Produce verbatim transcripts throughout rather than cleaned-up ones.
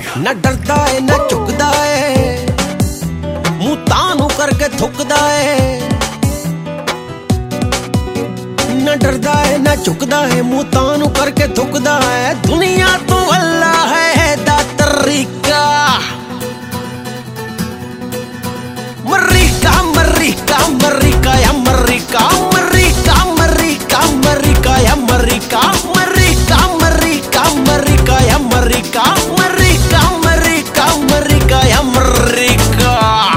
ना डरदा है ना झुकदा है, मुंह तानू करके थुकदा है। ना डरदा है ना झुकदा है, मुंह तानू करके थुकदा है। दुनिया तो अल्लाह है दा तरीका, मरीका मरीका मरीका या मरीका मरीका मरीका मरीका या मरीका मरीका मरीका मरीका या मरीका मरीका मरीका मरीका या मरीका।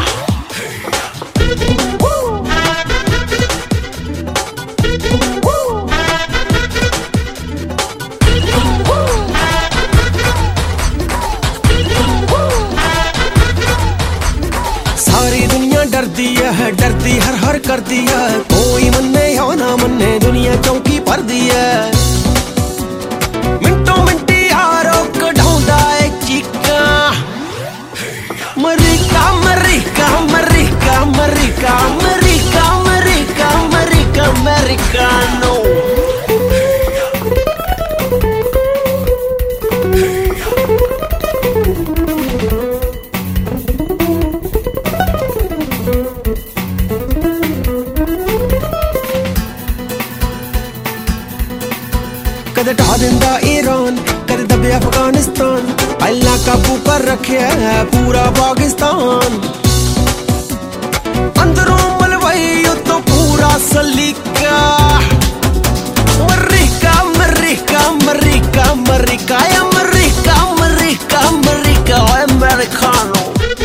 सारी दुनिया डरती है, डरती हर हर करती है। कोई मन्ने या ना मन्ने दुनिया चौकी पर दी है। मिनटों मिनटी हारो कढ़ाउंदा है Chica, America America America America America America America americano. कदे ढा दिंदा ईरान, कदे दबे अफगानिस्तान। अल्लाह काबू कर रखिया है पूरा पाकिस्तान। अंदरों मलवई तो पूरा सलीका, मरीका मरीका मरीका मरीका या मरीका मरीका मरीका अमेरिकानो।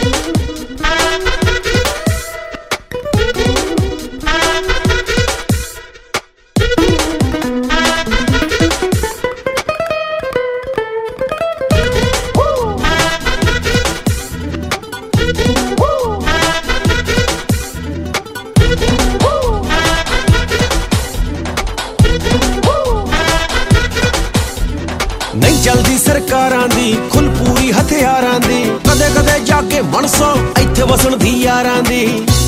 नहीं चलदी सरकारां दी खुल पूरी हथियारां दी, कदे कदे जाके मनसा इत्थे वसन दी यारां दी।